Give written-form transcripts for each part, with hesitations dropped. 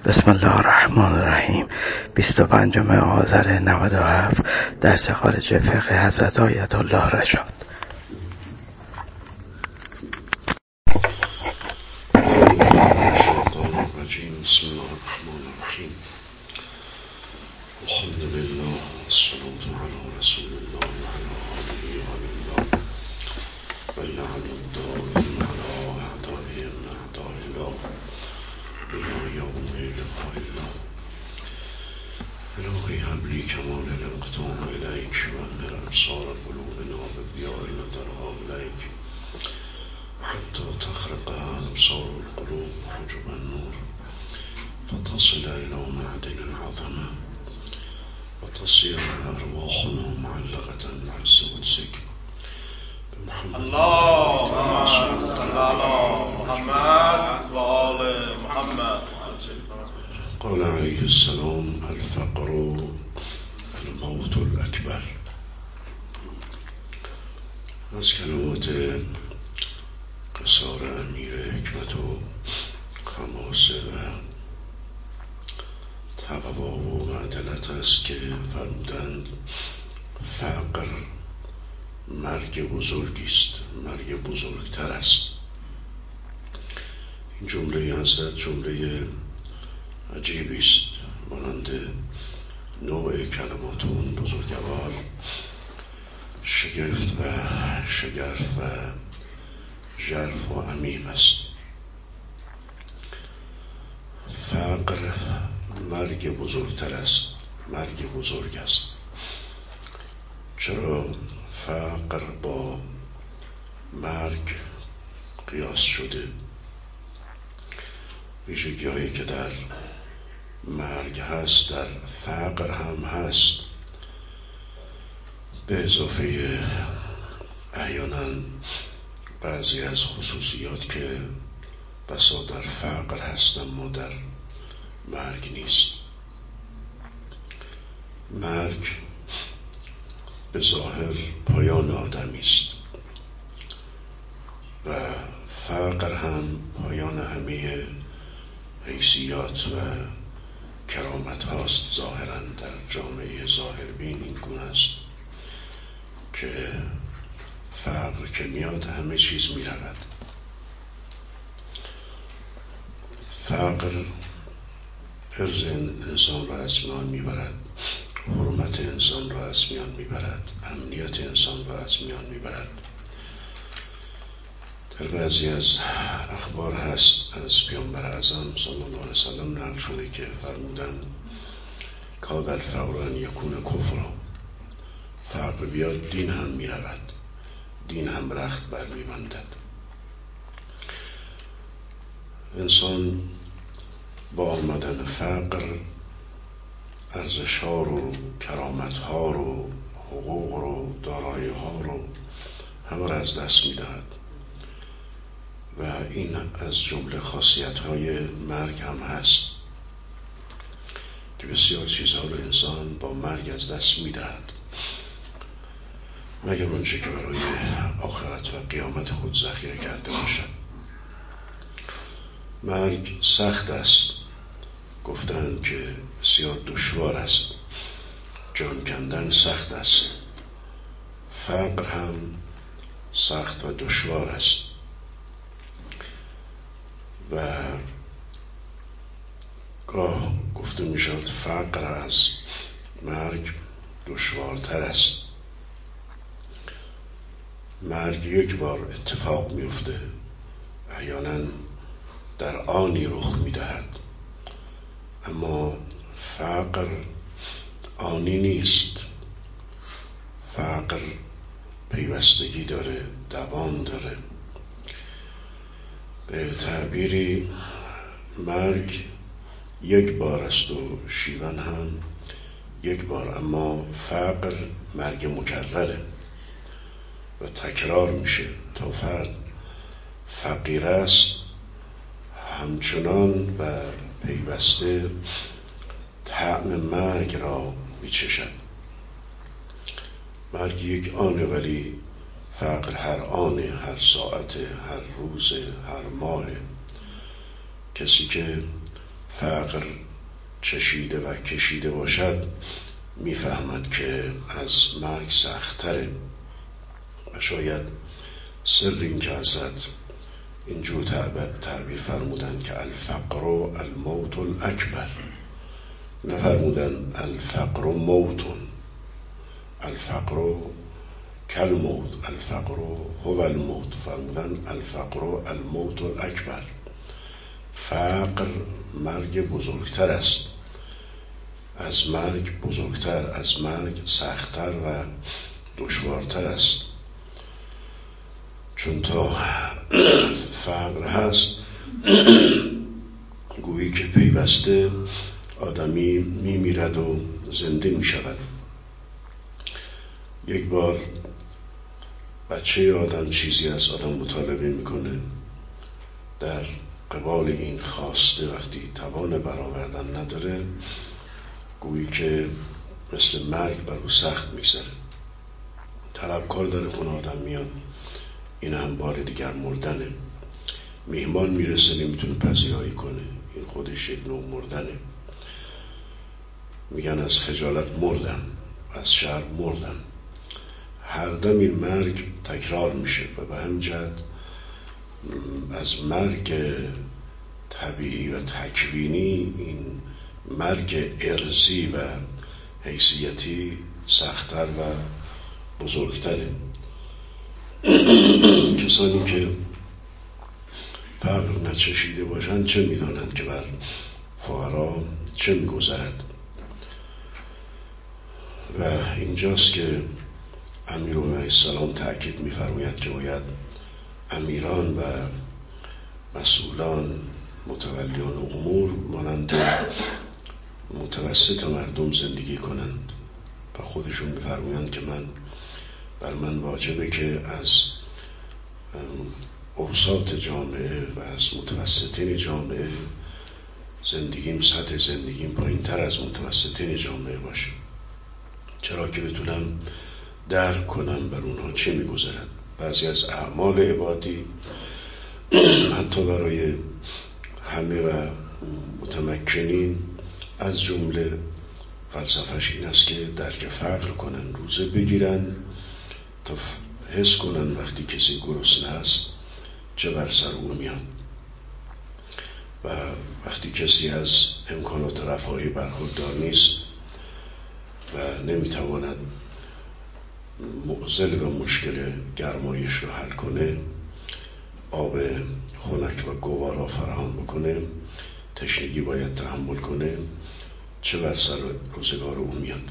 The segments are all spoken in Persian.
بسم الله الرحمن الرحیم. 25 آذر 97 درس خارج فقه حضرت آیت الله رشاد. بسم الله الرحمن الرحیم. الحمد لله والصلاة على رسول الله وعلى آله وعلى الله ولعن الدائم على أعدائهم أعداء الله إلى يوم لقاء الله. إلهي هب لي كمال الانقطاع إليك وأن الأبصار قلوبنا وبديارنا ترها إليك حتى تخرق أبصار القلوب حجب النور فتصل إلى معدن العظمة وتصير أرواحنا معلقة بعز قدسك بمحمد. اللهم صل على محمد وآل محمد. قال عليه السلام: الفقر الموت الأكبر. از کلمات قصار امیر حکمت و خماسه و تقوا و معدلت است که فرمودند فقر مرگ بزرگی است، مرگ بزرگتر است. این جمله حضرت جمله عجیبی است، مانند نوع کلمات اون بزرگوار شگفت و شگرف و ژرف و عمیق است. فقر مرگ بزرگتر است، مرگ بزرگ است. چرا فقر با مرگ قیاس شده؟ ویژگی هایی که در مرگ هست در فقر هم هست، به اضافه احیانا بعضی از خصوصیات که بسا در فقر هست اما در مرگ نیست. مرگ به ظاهر پایان آدمی است و فقر هم پایان همه حیثیات و کرامت هاست. ظاهرا در جامعه ظاهربین این گونه است که فقر که میاد همه چیز می رود. فقر عرض انسان را از میان می برد، حرمت انسان را از میان می برد، امنیت انسان را از میان می برد. در بعضی از اخبار هست از پیامبر اعظم صلی الله علیه وسلم نقل شده که فرمودند کاد الفقر ان یکون کفرا. فقر بیاد دین هم می رود، دین هم رخت بر می بندد. انسان با آمدن فقر ارزش‌ها رو، کرامت‌ها رو، حقوق رو، دارایی‌ها رو همه را از دست می‌دهد و این از جمله خاصیت‌های مرگ هم هست که بسیار چیزها رو انسان با مرگ از دست می‌دهد مگر آنچه که برای آخرت و قیامت خود ذخیره کرده باشد. مرگ سخت است، گفتند که بسیار دشوار است، جان کندن سخت است. فقر هم سخت و دشوار است و گاه گفته می شود فقر از مرگ دشوارتر است. مرگ یک بار اتفاق می افته، احیانا در آنی رخ می دهد، اما فقر آنی نیست. فقر پیوستگی داره، دوام داره. به تعبیری مرگ یک بار است و شیون هم یک بار، اما فقر مرگ مکرره و تکرار میشه. تا فرد فقیر است همچنان و پیوسته طعم مرگ را میچشد. مرگ یک آنه ولی فقر هر آنه، هر ساعت، هر روز، هر ماه. کسی که فقر چشیده و کشیده باشد میفهمد که از مرگ سخت‌تره. و شاید سر این که حضرت اینجور تعبیر فرمودن که الفقر الموت الاکبر، نفرمودن الفقر موتون، الفقر کالموت، الفقر هو الموت، فرمودن الفقر الموت الاکبر. فقر مرگ بزرگتر است، از مرگ بزرگتر، از مرگ سختتر و دشوارتر است. چون تا فقر هست گویی که پیوسته آدمی میمیرد و زنده میشود. یک بار بچه آدم چیزی از آدم مطالبه میکنه، در قبال این خواسته وقتی توان برآوردن نداره گویی که مثل مرگ بر او سخت میگذره. طلبکار داره خونه آدم میاد، این هم بار دیگر مردنه. میهمان میرسه نمیتونه پذیرایی کنه، این خودش یک نوع مردنه. میگن از خجالت مردم، از شرم مردم. هر دم این مرگ تکرار میشه و به همین جهت از مرگ طبیعی و تکوینی این مرگ ارضی و حیثیتی سخت‌تر و بزرگتره. کسانی که فقر نچشیده باشند چه میدانند که بر فقرا چه میگذرد. و اینجاست که امیرالمومنین علیه السلام تأکید می‌فرماید که باید امیران و مسئولان متولیان امور مانند متوسط مردم زندگی کنند و خودشون می‌فرمایند که بر من واجبه که از اوساط جامعه و از متوسطین جامعه زندگیم، سطح زندگیم پایین تر از متوسطین جامعه باشه، چرا که بتونم درک کنم بر اونها چه میگذرد. بعضی از اعمال عبادی حتی برای همه و متمکنین از جمله فلسفهش این است که درک فقر کنن، روزه بگیرن تا حس کنن وقتی کسی گرسنه است چه بر سر او میاد و وقتی کسی از امکانات رفاهی برخوردار نیست و نمیتواند معضل و مشکل گرمایش رو حل کنه، آب خنک و گوارا فراهم بکنه، تشنگی باید تحمل کنه، چه بر سر روزگار او میاد.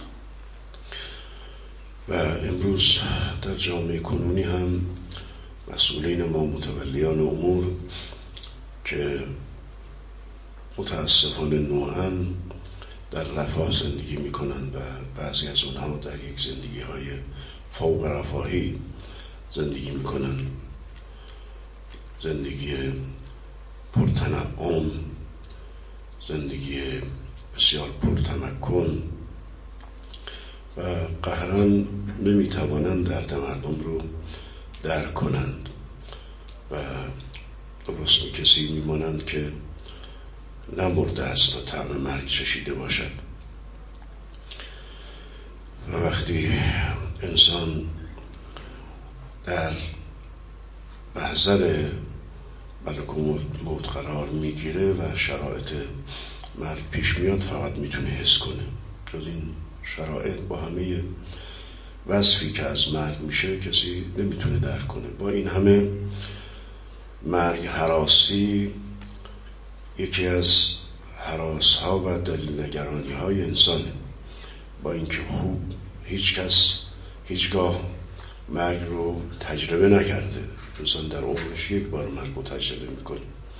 و امروز در جامعه کنونی هم مسئولین ما متولیان امور که متاسفانه نوعاً در رفاه زندگی میکنن و بعضی از اونها در یک زندگی های فوق رفاهی زندگی میکنن، زندگی پرتنعم، زندگی بسیار پرتمکن و قهرن نمیتوانند درد مردم رو درک کنند و درست کسی میمانند که نمرده است و طعم مرگ چشیده باشد. و وقتی انسان در محضر ملک الموت قرار میگیره و شرایط مرگ پیش میاد فقط میتونه حس کنه. جز این شرایط با همه وصفی که از مرگ میشه کسی نمیتونه درک کنه. با این همه مرگ هراسی یکی از هراس ها و دلیل نگرانی های انسانه. با اینکه خوب هیچ کس هیچگاه مرگ رو تجربه نکرده، انسان در عمرش یک بار مرگ رو تجربه میکنه،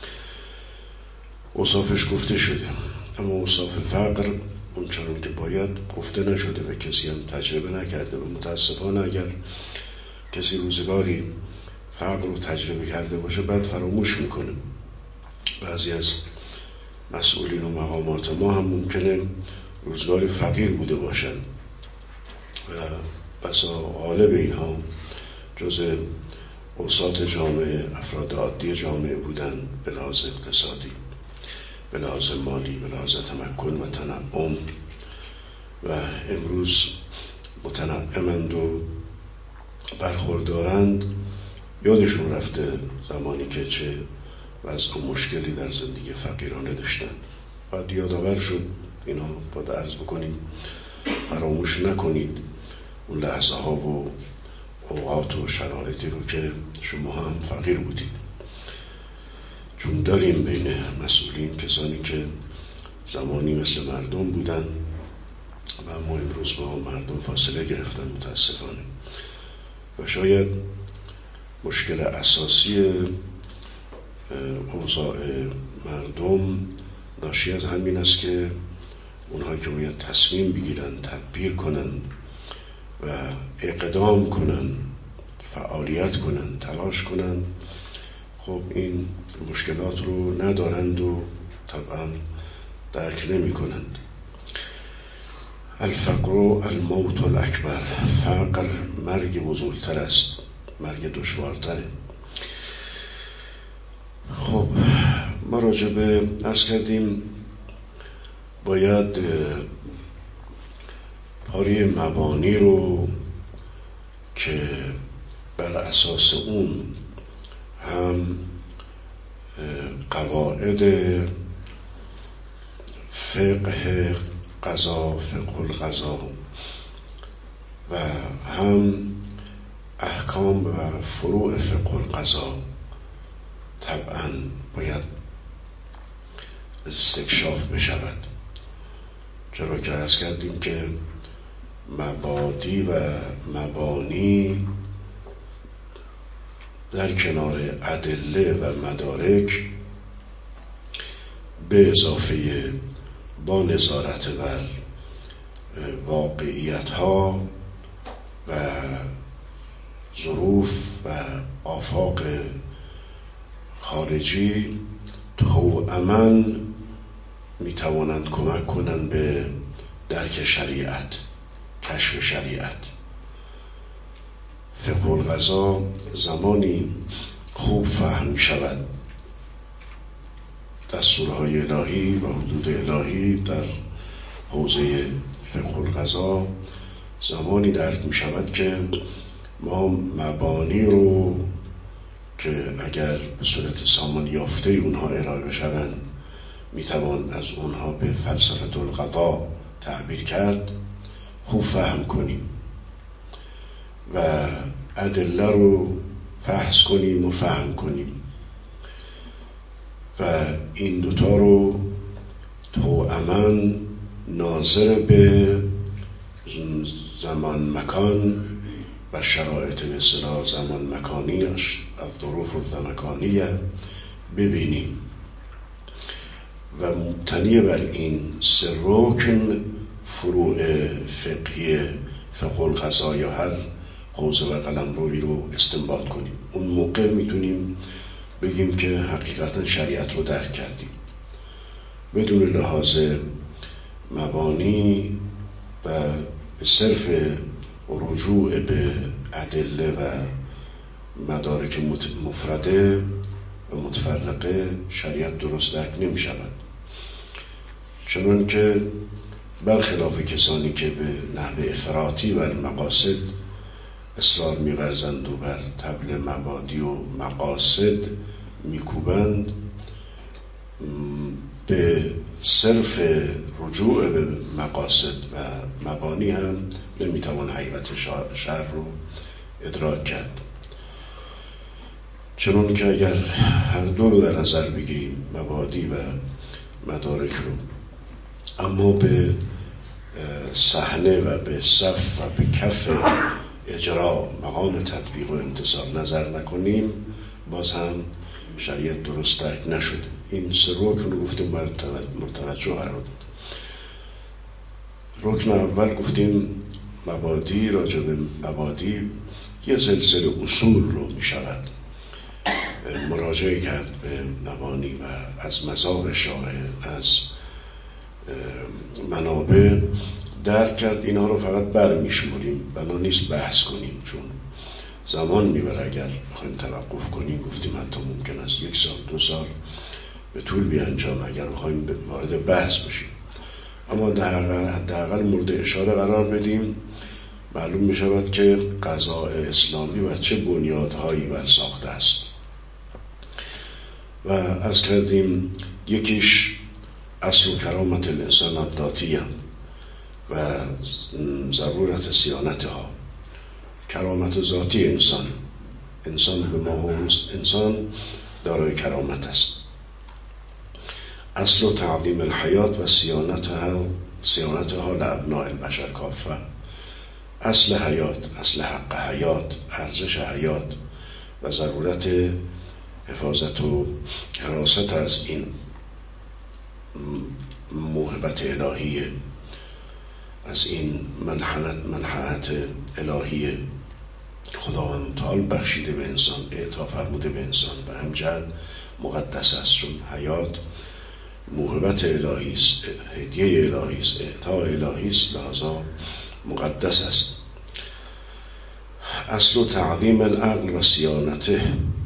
اوصافش گفته شده، اما اوصاف فقر اونچنان که باید گفته نشده و کسی هم تجربه نکرده. و متاسفانه اگر کسی روزگاری فقر رو تجربه کرده باشه بعد فراموش میکنه. بعضی از مسئولین و مقامات ما هم ممکنه روزگاری فقیر بوده باشن و بسا غالب اینها جز اوساط جامعه، افراد عادی جامعه بودن به لحاظ اقتصادی. به لحاظ مالی، به لحاظ تمکن و تنعم، و امروز متنعمند و برخوردارند، یادشون رفته زمانی که چه وضع مشکلی در زندگی فقیرانه داشتن. باید یادآور شد، اینا باید عرض بکنیم، فراموش نکنید اون لحظه ها و اوقات و شرایطی رو که شما هم فقیر بودید، چون داریم بین مسئولین کسانی که زمانی مثل مردم بودن و اما امروز با مردم فاصله گرفتن متاسفانه. و شاید مشکل اساسی اوضاع مردم ناشی از همین است که اونهایی که باید تصمیم بگیرن، تدبیر کنن و اقدام کنن، فعالیت کنن، تلاش کنن، خب این مشکلات رو ندارند و طبعا درک نمی کنند. الفقر الموت الاکبر، فقر مرگ بزرگتر است، مرگ دشوارتره. خب ما راجع به عرض کردیم باید پاره مبانی رو که بر اساس اون هم قواعد فقه قضا، فقه القضا، و هم احکام و فروع فقه القضا طبعا باید استکشاف بشود. چرا که عرض کردیم که مبادی و مبانی در کنار ادله و مدارک به اضافه با نظارت بر واقعیت ها و ظروف و آفاق خارجی توأماً می توانند کمک کنند به درک شریعت، کشف شریعت. فقه القضا زمانی خوب فهم شود، دستورهای الهی و حدود الهی در حوزه فقه القضا زمانی درک می شود که ما مبانی رو که اگر به صورت سامان یافته اونها ارائه بشوند می توان از اونها به فلسفه القضا تعبیر کرد، خوب فهم کنیم و ادله رو فحص کنیم و فهم کنیم و این دوتا رو توأماً ناظر به زمان مکان و شرایط به اصطلاح زمان مکانی از ظروف الزمکانیه ببینیم و مبتنی بر این سه رکن فروع فقهی فقه القضا یا هر حوزه و قلمروی رو استنباط کنیم. اون موقع میتونیم بگیم که حقیقتا شریعت رو درک کردیم بدون لحاظ مبانی و به صرف رجوع به ادله و مدارک مفرده و متفرقه شریعت درست درک نمی شود. چنان که برخلاف کسانی که به نحو افراطی بر مقاصد اصرار می‌ورزند و بر طبل مبادی و مقاصد می‌کوبند، به صرف رجوع به مقاصد و مبانی هم نمی‌توان حقیقت شرع رو ادراک کرد. چنان که اگر هر دو رو در نظر بگیریم، مبادی و مدارک رو، اما به صحنه و به صف و به کف اجرا مقام تطبیق و امتثال نظر نکنیم، باز هم شریعت درست درک نشده. این سه رکن رو گفتیم باید مرتوجه قرار داد. رکن اول گفتیم مبادی، راجع به مبادی یه سلسله اصول رو می شود مراجعه کرد به مبانی و از مذاق شارع، از منابع درک کرد. اینا رو فقط برمیشمولیم، بنا نیست بحث کنیم چون زمان میبره. اگر بخوایم توقف کنیم گفتیم حتی ممکن است 1 سال 2 سال به طول بیانجام اگر بخوایم وارد بحث بشیم. اما حداقل مورد اشاره قرار بدیم معلوم می شود که قضاء اسلامی و چه بنیادهایی بر ساخته است. و از کردیم یکیش اصل کرامت الانسان الذاتیه و ضرورت صیانتها. کرامت ذاتی انسان به ما انسان دارای کرامت است. اصل تعظیم الحیات و صیانتها لابناء البشر کافه. اصل حیات، اصل حق حیات، ارزش حیات و ضرورت حفاظت و حراست از این موهبت الهیه، از این منحت الهیه خداوند متعال بخشیده به انسان، اعطا فرموده به انسان و همجد مقدس است، چون حیات موهبت الهی است، هدیه الهی است، اعطا الهی است، لذا مقدس است. اصل تعظیم العقل و صیانته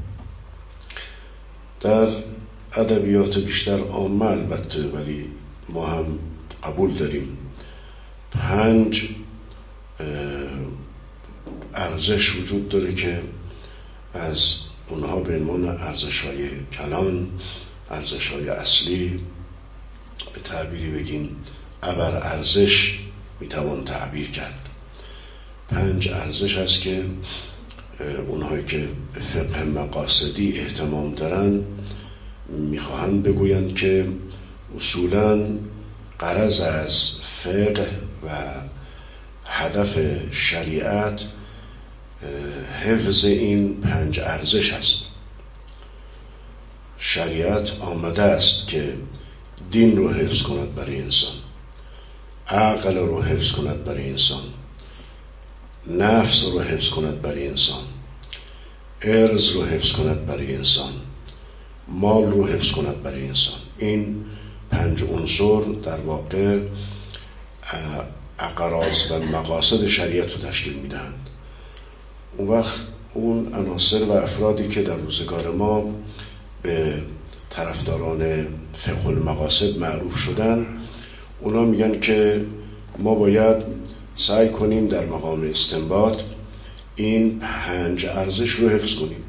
در ادبیات بیشتر عامه البته، ولی ما هم قبول داریم 5 ارزش وجود داره که از اونها به عنوان ارزش‌های کلان، ارزش‌های اصلی، به تعبیری بگیم ابر ارزش میتوان تعبیر کرد. 5 ارزش هست که اونهایی که به فقه مقاصدی اهتمام دارن میخواهند بگویند که اصولاً غرض از فقه و هدف شریعت حفظ این 5 ارزش است. شریعت آمده است که دین رو حفظ کند برای انسان، عقل رو حفظ کند برای انسان، نفس رو حفظ کند برای انسان، ارز رو حفظ کند برای انسان، مال رو حفظ کند برای انسان. این 5 عنصر در واقع اغراض و مقاصد شریعت رو تشکیل میدهند. اون وقت اون عناصر و افرادی که در روزگار ما به طرفداران فقه المقاصد معروف شدن، اونا میگن که ما باید سعی کنیم در مقام استنباط این 5 ارزش رو حفظ کنیم.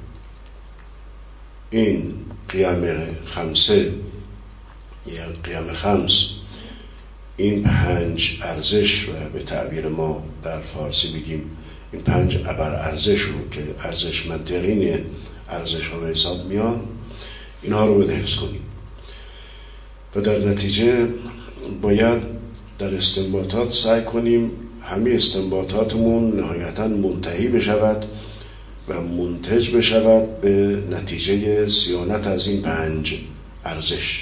این قیام خمسه یا قیام خمس، این 5 ارزش و به تعبیر ما در فارسی بگیم این 5 ابر ارزش رو که ارزشمندترین ارزش ها به حساب میان، اینها رو باید حفظ کنیم و در نتیجه باید در استنباطات سعی کنیم همه استنباطاتمون نهایتاً منتهی بشود و منتج بشود به نتیجه صیانت از این 5 ارزش.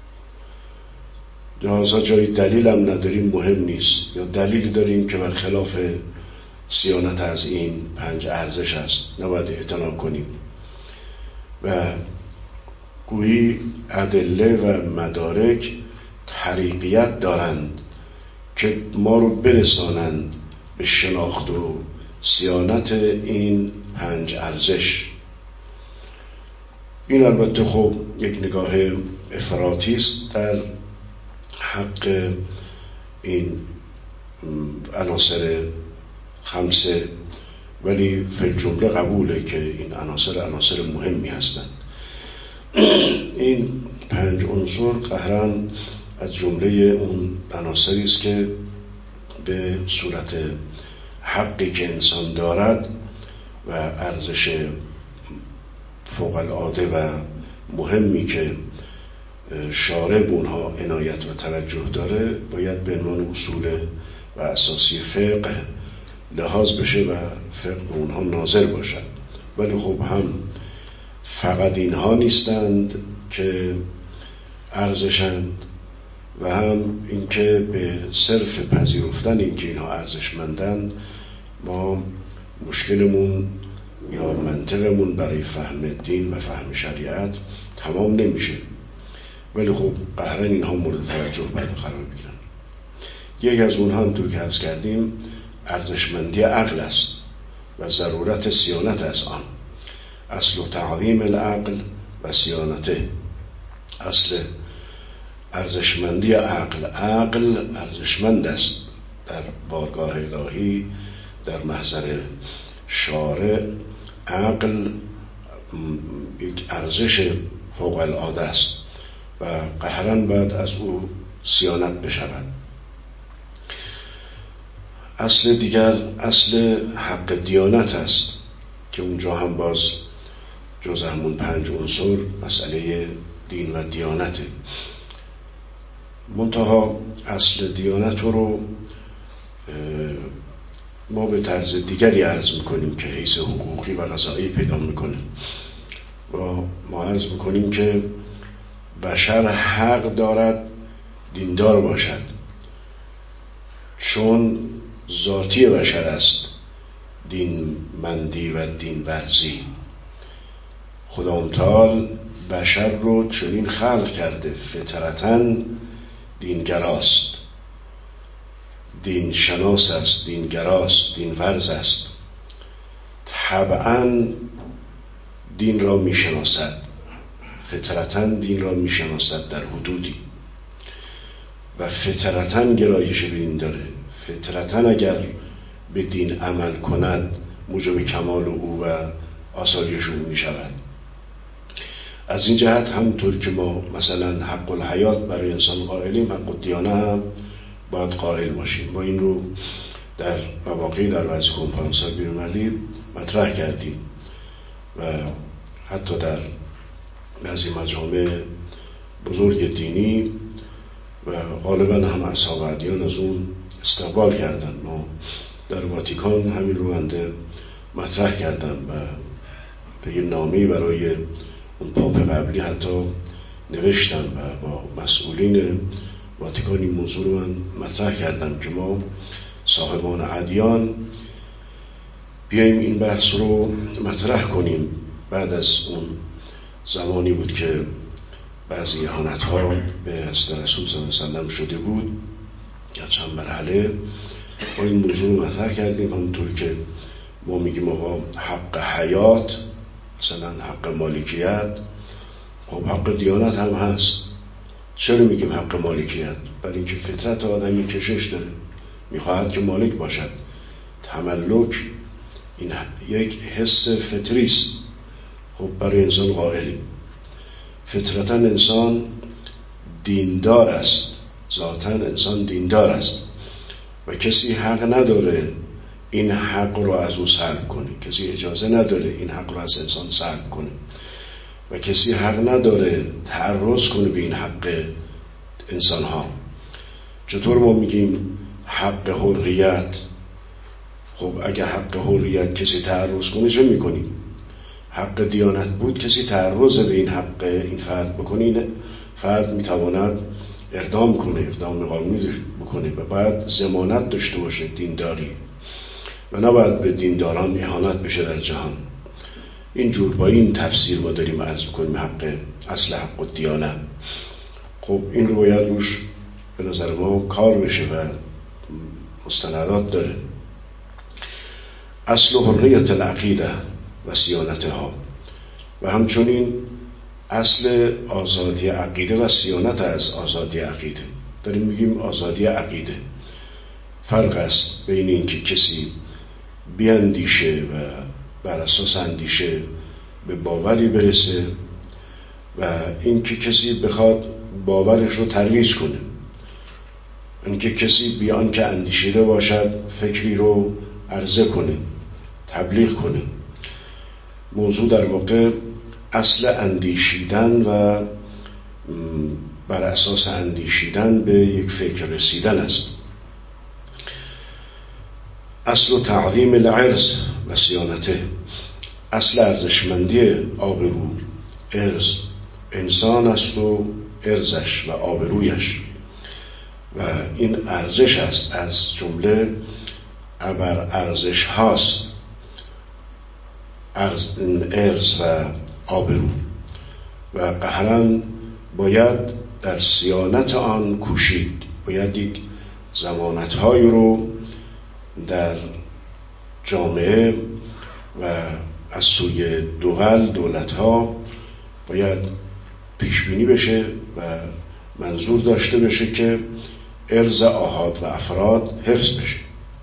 لذا جای دلیل هم نداریم مهم نیست، یا دلیل داریم که برخلاف صیانت از این 5 ارزش است، نباید اعتنا کنیم و گویی ادله و مدارک طریقیت دارند که ما رو برسانند به شناخت و صیانت این 5 ارزش. این البته خب یک نگاه افراطی است در حق این عناصر خمسه، ولی فی جمله قبوله که این عناصر مهمی هستند. این 5 عنصر قهرن از جمله اون عناصری است که به صورت حقی که انسان دارد و ارزش فوق العاده و مهمی که شارع به اونها عنایت و توجه داره باید به عنوان اصول و اساسی فقه لحاظ بشه و فقه به اونها ناظر باشد. ولی خب هم فقط اینها نیستند که ارزشند و هم اینکه به صرف پذیرفتن اینکه اینها ارزشمندند ما مشکلمون یا منطقمون برای فهم دین و فهم شریعت تمام نمیشه. ولی خب قهرن اینها مورد توجه باید قرار بگیرن. یک از اونها هم تو که عرض کردیم ارزشمندی عقل است و ضرورت صیانت از آن. اصل تعظیم العقل و صیانته. اصل ارزشمندی عقل ارزشمند است در بارگاه الهی، در محضر شارع. عقل یک ارزش فوق العاده است و قهرن باید از او صیانت بشود. اصل دیگر اصل حق دیانت است که اونجا هم باز جز همون 5 عنصر مسئله دین و دیانته. منتها اصل دیانت رو ما به طرز دیگری عرض میکنیم که حیث حقوقی و قضایی پیدا میکنه. و ما عرض میکنیم که بشر حق دارد دیندار باشد، چون ذاتی بشر است دین مندی و دین ورزی. خدا متعال بشر رو چنین خلق کرده فطرتاً دینگراست، دین شناس است، دینگراست، دین ورز است. طبعاً دین را میشناسد، فطرتاً دین را میشناسد در حدودی و فطرتاً گرایش به دین داره. فطرتاً اگر به دین عمل کند موجب کمال او و آسایش او می شود. از این جهت همونطور که ما مثلا حق الحیات برای انسان قائلیم، حق الدیانه هم باید قائل باشیم. ما این رو در مواقعی در بعضی کنفرانس‌های بین‌المللی مطرح کردیم و حتی در بعضی مجامع بزرگ دینی و غالبا هم اصحاب ادیان از اون استقبال کردن. ما در واتیکان همین رو بنده مطرح کردم و به یه نامه‌ای برای اون پاپ قبلی حتی نوشتم و با مسئولین واتیکان این موضوع رو من مطرح کردم که ما صاحبان ادیان بیاییم این بحث رو مطرح کنیم. بعد از اون زمانی بود که بعضی اهانت‌ها به حضرت رسول صلی الله علیه وسلم شده بود در چند مرحله. ما این موضوع رو مطرح کردیم. همونطور که ما میگیم آقا حق حیات، مثلا حق مالکیت، خب حق دیانت هم هست. چرا میگیم حق مالکیت؟ برای اینکه فطرت آدمی کشش داره، میخواهد که مالک باشد. تملک این یک حس فطری است. خب برای انسان قائلیم فطرتا انسان دیندار است، ذاتا انسان دیندار است و کسی حق نداره این حق رو از او سلب کنه. کسی اجازه نداره این حق رو از انسان سلب کنه و کسی حق نداره تعرض کنه به این حق انسان ها. چطور ما میگیم حق حریت؟ خب اگه حق حریت کسی تعرض کنه چه میکنیم؟ حق دیانت بود کسی تعرض به این حق این فرد بکنه، این فرد میتواند اقدام کنه، اقدام قانونی بکنه و بعد ضمانت داشته باشه دینداری و نباید به دینداران اهانت بشه در جهان. اینجور با این تفسیر ما داریم عرض کنیم حق اصل حق الدیانه. خب این رو باید روش به نظر ما کار بشه و مستندات داره. اصل حریت العقیده و صیانتها و همچنین اصل آزادی عقیده و صیانت از آزادی عقیده. داریم میگیم آزادی عقیده. فرق است بین این که کسی بیاندیشه و بر اساس اندیشه به باوری برسه و این که کسی بخواد باورش رو ترویج کنه. این که کسی بیان که اندیشیده باشد فکری رو عرضه کنه، تبلیغ کنه. موضوع در واقع اصل اندیشیدن و بر اساس اندیشیدن به یک فکر رسیدن است. اصل تعظیم العرض و صیانته، اصل ارزشمندی آبرو. عرض انسان است و عرضش و آبرویش و این ارزش است، از جمله ابر ارزش هاست عرض و آبرو و قهرن باید در صیانت آن کوشید. باید یک ضمانت‌هایی رو در جامعه و از سوی دولت‌ها باید پیش بینی بشه و منظور داشته بشه که ارض آحاد و افراد حفظ بشه.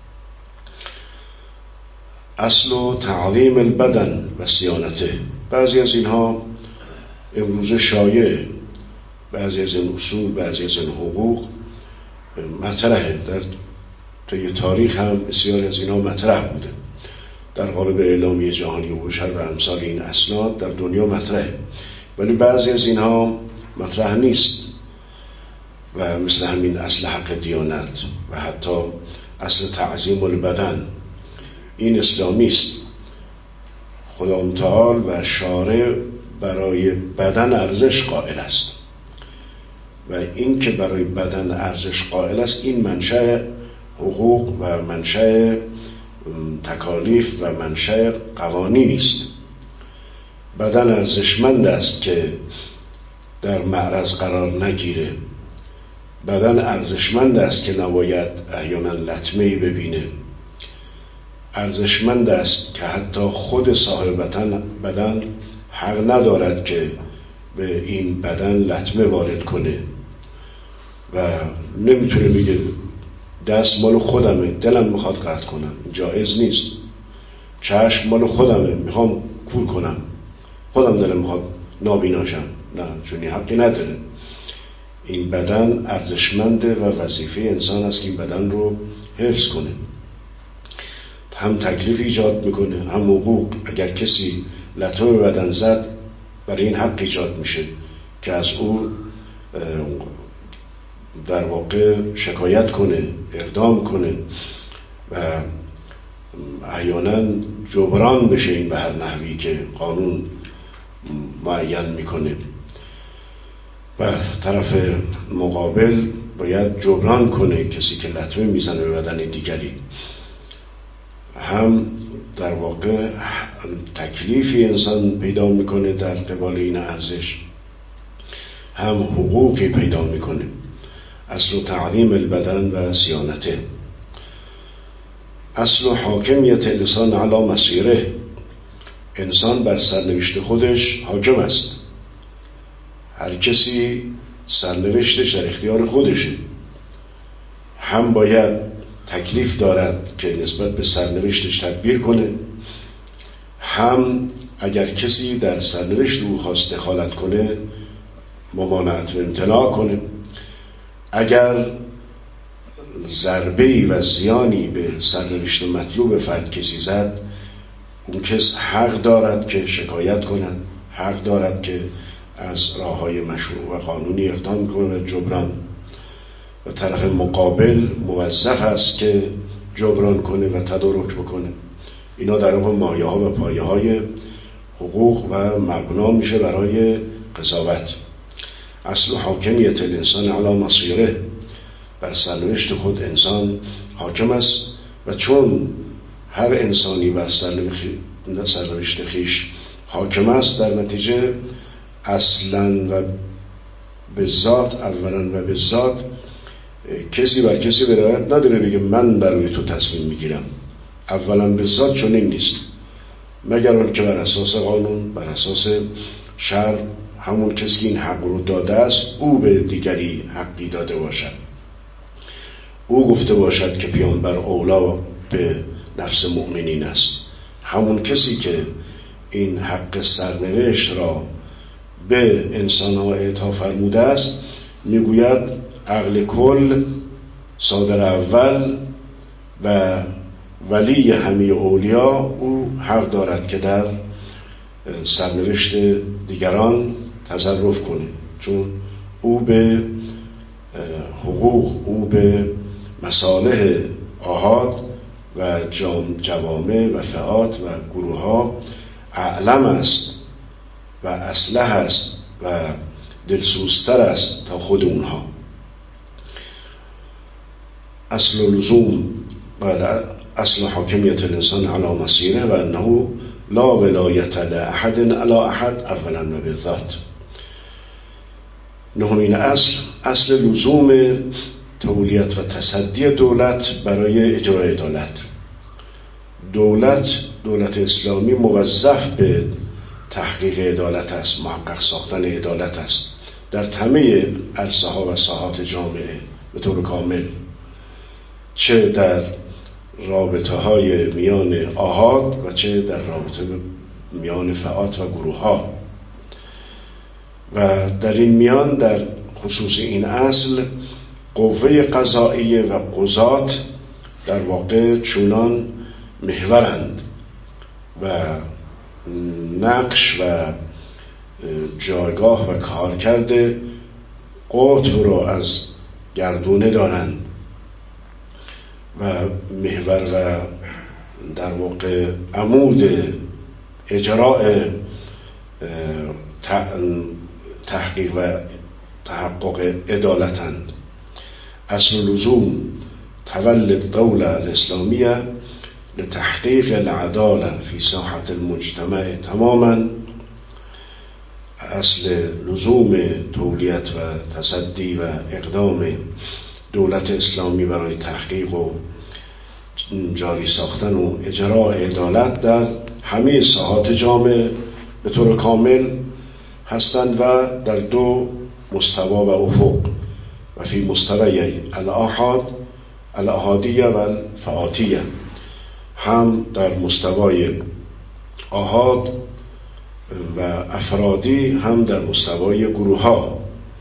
اصل تعظیم البدن و صیانته. بعضی از اینها امروزه شایع، بعضی از این اصول، بعضی از این حقوق مطرحه. در طی تاریخ هم بسیاری از اینها مطرح بوده. در قالب اعلامیه جهانی حقوق بشر و امثال این اسناد در دنیا مطرحه، ولی بعضی از اینها مطرح نیست و مثل همین اصل حق دیانت و حتی اصل تعظیم البدن، این اسلامی است. خدا متعال و شارع برای بدن ارزش قائل است و این که برای بدن ارزش قائل است این منشأ حقوق و منشأ تکالیف و منشأ قوانین است. بدن ارزشمند است که در معرض قرار نگیره. بدن ارزشمند است که نباید احیانا لطمه‌ای ببینه. ارزشمند است که حتی خود صاحب بدن حق ندارد که به این بدن لطمه وارد کنه و نمیتونه بگه دست مال خودمه، دلم میخواد قطع کنم، جایز نیست. چشم مال خودمه، میخوام کور کنم، خودم دلم میخواد نابیناشم، نه، چون این حقی نداره. این بدن ارزشمنده و وظیفه انسان است که این بدن رو حفظ کنه. هم تکلیف ایجاد میکنه، هم حقوق. اگر کسی لطمه به بدن زد، برای این حق ایجاد میشه که از او در واقع شکایت کنه، اقدام کنه و احیانا جبران بشه این به هر نحوی که قانون معین میکنه و طرف مقابل باید جبران کنه کسی که لطمه میزنه به بدن دیگری. هم در واقع تکلیفی انسان پیدا میکنه در قبال این ارزش، هم حقوقی پیدا میکنه. اصل تعظیم البدن و صیانته. اصل حاکمیت الانسان علی مسیره. انسان بر سرنوشت خودش حاکم است. هر کسی سرنوشتش در اختیار خودشه. هم باید تکلیف دارد که نسبت به سرنوشتش تدبیر کنه، هم اگر کسی در سرنوشت او خواست دخالت کنه ممانعت و امتناع کنه. اگر ضربه‌ای و زیانی به سرنوشت مطلوب فرد کسی زد، اون کس حق دارد که شکایت کند، حق دارد که از راه‌های مشروع و قانونی اقدام کنه و جبران. و طرف مقابل موظف است که جبران کنه و تدارک بکنه. اینا در واقع مایه‌ها و پایه‌های حقوق و مبنا میشه برای قضاوت. اصل حاکمیت الانسان علی مصیره. بر سرنوشت خود انسان حاکم است و چون هر انسانی بر سرنوشت خیش حاکم است، در نتیجه اصلا و به ذات، اولا و به ذات، کسی بر کسی ولایت نداره بگه من برای تو تصمیم میگیرم. اولا به ذات چنین نیست، مگر اون که بر اساس قانون، بر اساس شرع، همون کسی که این حق رو داده است او به دیگری حقی داده باشد، او گفته باشد که پیامبر اولا به نفس مؤمنین است. همون کسی که این حق سرنوشت را به انسان‌ها اعطا فرموده است میگوید عقل کل، صادر اول و ولی همه اولیا، او حق دارد که در سرنوشت دیگران تصرف کنه، چون او به حقوق، او به مصالح آحاد و جوامع و فئات و گروه ها اعلم است و اصلح است و دلسوزتر است تا خود اونها. اصل لزوم اصل حاکمیت الانسان علی مسیره و انه لا ولایت لاحد علی احد اولا و بالذات. نهمین اصل لزوم تولیت و تصدی دولت برای اجرای عدالت. دولت اسلامی موظف به تحقیق عدالت است، محقق ساختن عدالت است در همه عرصه ها و ساحات جامعه به طور کامل، چه در رابطه های میان آحاد و چه در رابطه میان فئات و گروه ها. و در این میان در خصوص این اصل قوه قضاییه و قضات در واقع چونان محورند و نقش و جایگاه و کارکرد قطب رو از گردونه دارند و محور و در واقع عمود اجراء تحقیق و تحقق عدالتند. اصل لزوم تولد الدولة الإسلامية لتحقيق العدالة في ساحة المجتمع تماما. اصل لزوم تولیت و تصدی و اقدام دولت اسلامی برای تحقیق و جاری ساختن و اجراء عدالت در همه ساحات جامعه به طور کامل هستند و در دو مستوا و افق و فی مستوی الاحادیه و الفئاتیه، هم در مستوای آحاد و افرادی هم در مستوای گروه ها.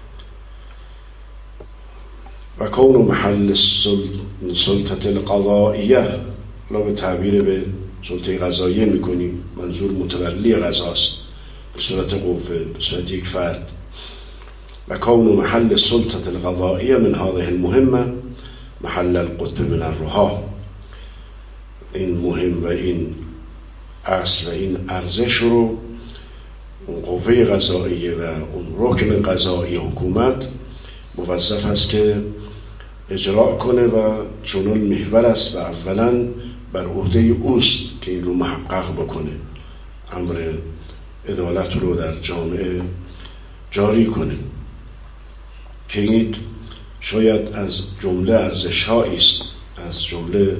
و کون محل سلطه القضائیه، لا به تعبیر به سلطه قضاییه میکنیم، منظور متولی قضاست به صورت قوه، به صورت یک فرد. و کون محل سلطه القضائیه من هذه المهمه محل القطب من الرها. این مهم و این اصل و این ارزش رو اون قوه قضاییه و اون رکن قضایی حکومت موظف است که اجرا کنه و چنان محور است و اولا بر عهده اوست که این رو محقق بکنه، امر عدالت رو در جامعه جاری کنه، که این شاید از جمله ارزش‌هایی است، از جمله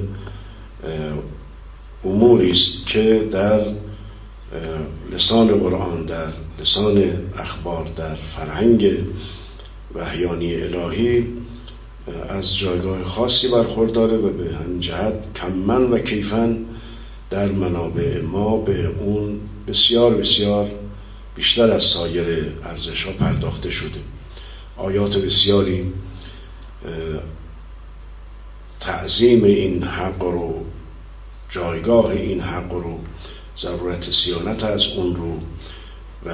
اموری است که در لسان قرآن، در لسان اخبار، در فرهنگ وحیانی الهی از جایگاه خاصی برخورداره و به همین جهت کماً و کیفاً در منابع ما به اون بسیار بسیار بیشتر از سایر ارزش‌ها پرداخته شده. آیات بسیاری تعظیم این حق رو، جایگاه این حق رو، ضرورت صیانت از اون رو و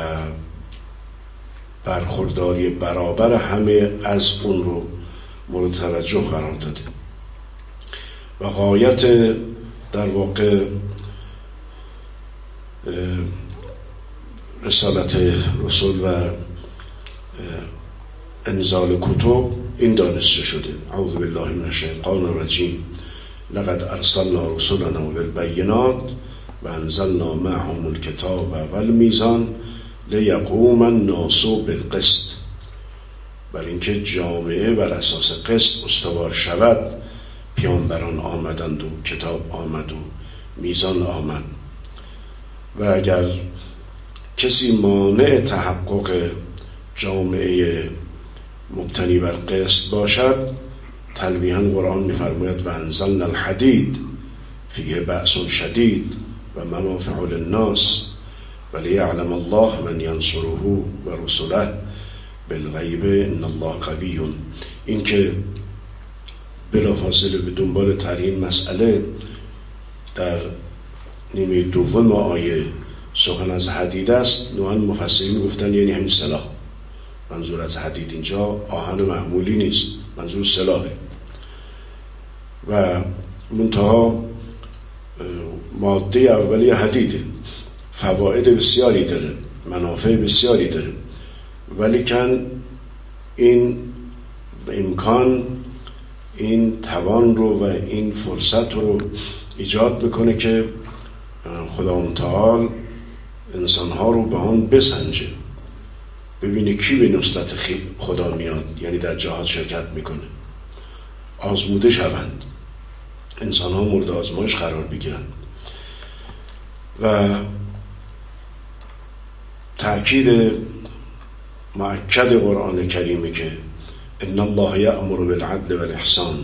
برخورداری برابر همه از اون رو مورد توجه قرار داده. و غایت در واقع رسالت رسول و انزال کتب این دانسته شده. اعوذ بالله من الشیطان الرجیم. لقد ارسلنا رسلنا بالبینات و انزلنا معهم الکتاب والمیزان لیقوم الناس بالقسط. بر اینکه جامعه بر اساس قسط استوار شود پیامبران آمدند و کتاب آمد و میزان آمد. و اگر کسی مانع تحقق جامعه مبتنی بر قسط باشد، تلویحاً قرآن می‌فرماید و انزلنا الحدید فیه بأس شدید و منافع للناس ولیعلم الله من ینصره و رسله بالغیب ان الله قوی. این که بلافاصله به دنبال ترین مسئله در نیمه دوم آیه سخن از حدید است، نوعاً مفسرین گفتن یعنی همین سلاح. منظور از حدید اینجا آهن معمولی نیست، منظور سلاحه و منتها ماده اولی حدیده، فواید بسیاری داره، منافع بسیاری داره، ولیکن این امکان، این توان رو و این فرصت رو ایجاد میکنه که خداوند تعالی انسانها رو به آن بسنجه، ببینه کی به نصرت خدا میاد، یعنی در جهاد شرکت میکنه، آزموده شوند، انسانها مورد آزمایش قرار بگیرن. و تأکید مؤکد قرآن کریمی که ان الله یأمر بالعدل والاحسان،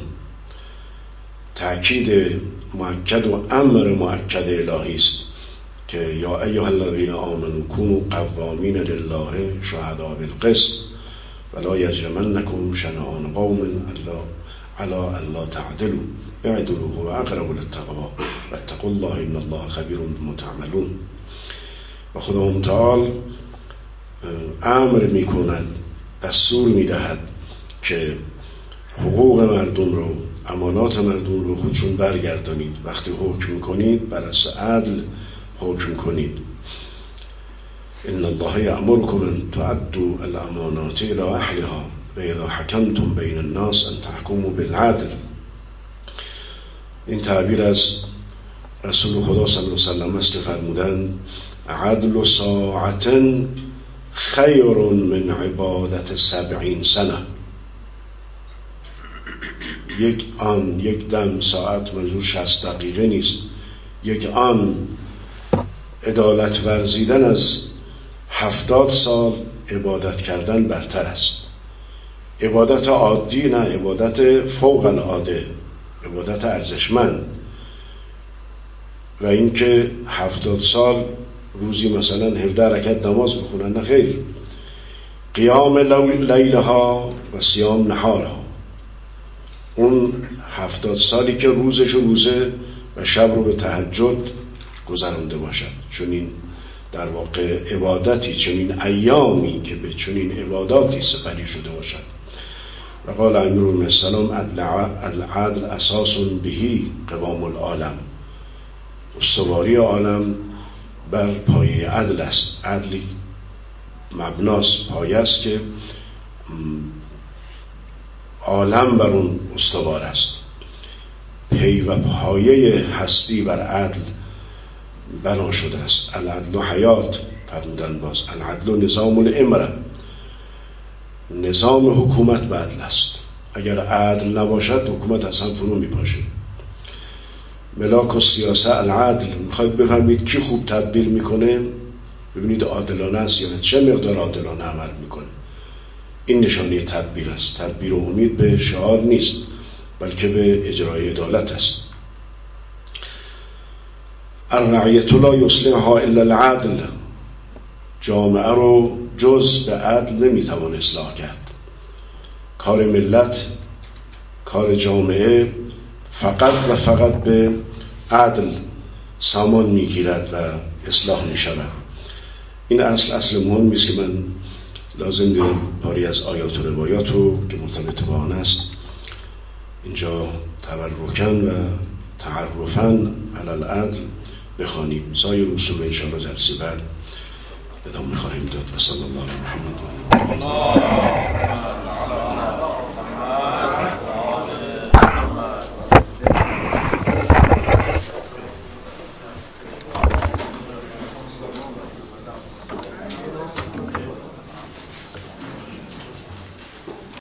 تأکید مؤکد و امر مؤکد الهی است که یا ایها الذین آمنوا کونوا قوامین لله شهداء بالقسط ولا یجرمنکم شنآن قوم علی الا تعدلوا اعدلوا هو اقرب للتقوی واتقوا الله ان الله خبیر بما تعملون. و خدا متعال امر می کند، دستور می دهد که حقوق مردم رو، امانات مردم رو خودشون برگردانید. وقتی حکم کنید بر اساس عدل حکم کنید. ان الله یأمرکم ان تؤدوا الامانات الی اهلها و اذا حکمتم بین الناس ان تحکموا بالعدل. این تعبیر از رسول خدا صلی الله علیه و سلم است که فرمودند عدل ساعت خیر من عبادت 70 سنه. یک دم، ساعت منظور 60 دقیقه نیست، یک آن عدالت ورزیدن از 70 سال عبادت کردن برتر است. عبادت عادی نه، عبادت فوق العاده، عبادت ارزشمند. و اینکه 70 سال روزی مثلا 17 رکعت نماز بخونن، نه خیر. قیام لیلها و صیام نهارها، اون 70 سالی که روزش روزه و شب رو به تهجد گذرانده باشد. چون این در واقع عبادتی، چون این ایامی که به چون این عباداتی سپری شده باشد. و قال امیرالمؤمنین السلام العدل اساس بهی قوام العالم. استواری عالم بر پایه عدل است. عدلی مبناست، پایه است که عالم بر اون استوار است. پی و پایه هستی بر عدل بنا شده است. العدل حیات فرمودن باز. العدل نظام الامره، نظام حکومت به عدل است. اگر عدل نباشد حکومت اصلا فرو میپاشه. ملاک و سیاسه العدل. میخواید بفهمید کی خوب تدبیر میکنه؟ ببینید عادلانه است یا چه مقدار عادلانه عمل میکنه. این نشانه تدبیر است. تدبیر و امید به شعار نیست بلکه به اجرای عدالت است. الرعیة لا یصلحها الا العدل. جامعه رو جز به عدل نمیتوان اصلاح کرد. کار ملت، کار جامعه فقط و فقط به عدل سامان میگیرد و اصلاح میشود. این اصل مهمی است که من لازم دیدم پاری از آیات و روایات رو که مرتبط با آن است اینجا تبرکن و تعرفن علی العدل بخوانیم. سایر اصول انشاءالله جلسه بعد ادامه خواهیم داد. و صلی الله علی محمد.